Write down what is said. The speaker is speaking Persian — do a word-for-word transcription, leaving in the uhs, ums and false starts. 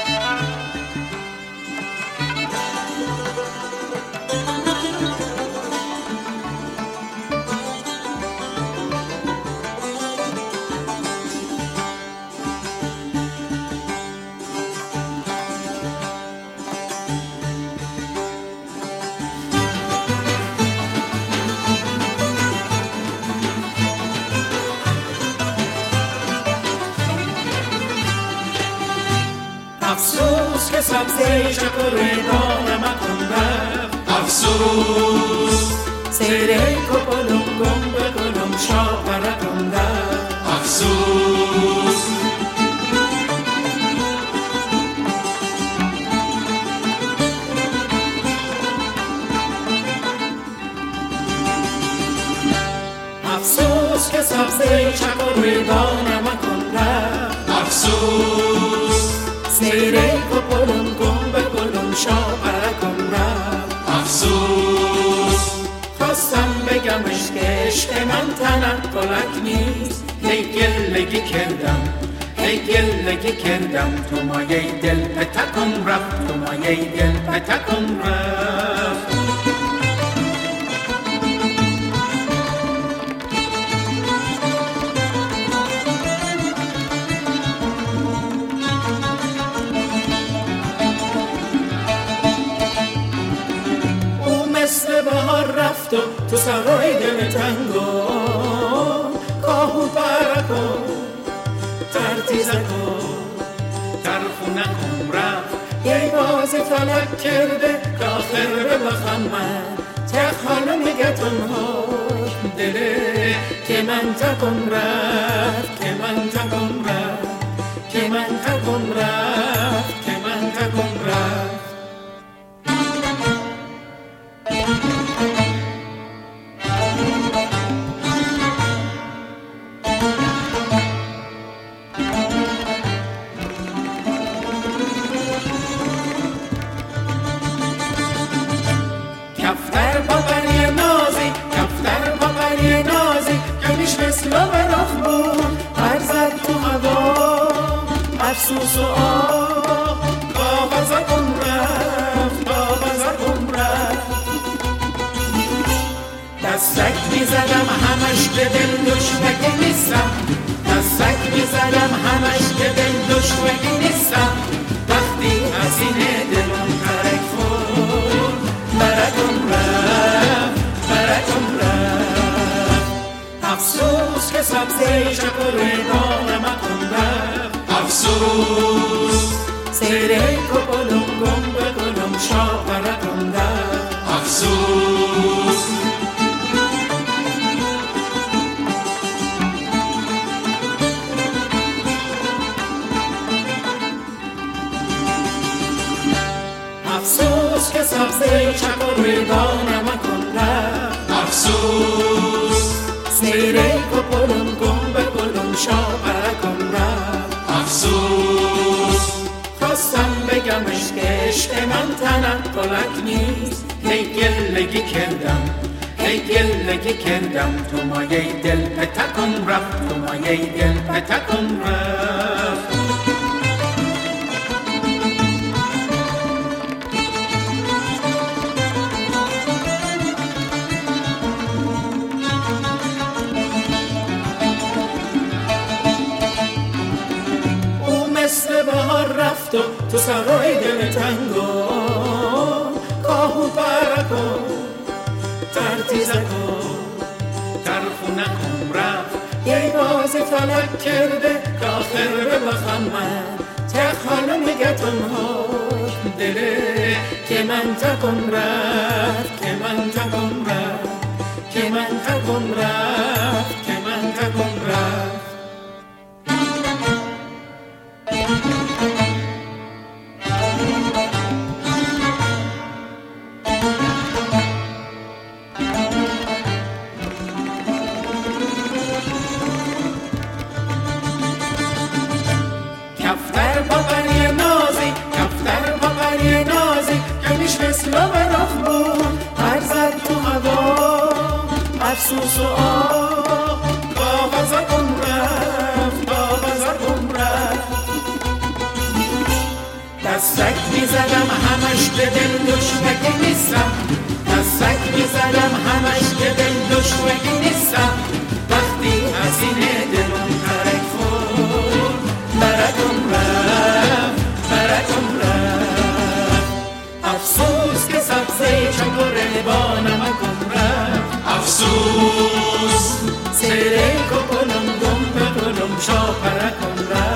افسوس که سبزه شب و ریدان مکن رفت، افسوس سیره کپلم گم بگلم شاپرکم رفت، افسوس افسوس که سبزه شب و ریدان مکن رفت، افسوس سیره کپلم گم بگلم شاپرکم رفت، افسوس خواستم بگمش که عشق من تنقلک نیست، هی گلگی کردم هی گلگی کردم تو مایه دل پتکم رفت، تو مایه دل پتکم رفت. مثل بهار رفت و تو سرای دل تنگو کاهو پرکو ترتیزکو ترخونکم رفت، یه بازی فلک کرده که آخر ببخم من ته حالا نگتون ها دله که من تکم رفت، که من تکم رفت، که من تکم رفت، که من تکم رفت. کفتر بابری نازی کفتر بابری نازی کمیش مثل برخ بود هر زد تو هوا افسوس و آه کاغذکم رفت، کاغذکم رفت. دستک میزدم همش که دل دشمگی نیستم، دستک میزدم همش که دل دشمگی نیستم، وقتی حسینه دلم ترک خورد برکم رفت، برکم رفت. افسوس که سبزه شب و ریدان مکن رفت، افسوس سیره کپلم گم بگلم شاپرکم رفت، افسوس افسوس که سبزه شب و ریدان مکن رفت، افسوس سیره کپلم گم بگلم شاپرکم رفت، افسوس خواستم بگمش که عشق من تنقلک نیست، هی گلگی کردم هی گلگی کردم تو مایه دل پتکم رفت، تو مایه دل پتکم رفت. مثل بهار رفت و تو سرای دل تنگو کاهو پرکو ترتیزکو ترخونکم رفت، یه بازی فلک کرده که آخر ببخم من ته حالا نگتون ها دله که من تکم رفت، که من تکم رفت، که من تکم رفت، که من تکم رفت. کفتر بابری نازی کفتر بابری نازی کمیش مثل برخ بود هر زد تو هوا افسوس و آه کاغذکم رفت، کاغذکم رفت. دستک میزدم همش که دل دشمکی نیستم، دستک میزدم همش که دل دشمکی نیستم. وقتی هزینه دلم ترک خورد برکم رفت برکم رفت. افسوس که سبزه چکره با نمکم رفت، افسوس سره که گلم گم به گلم شاپرکم رفت.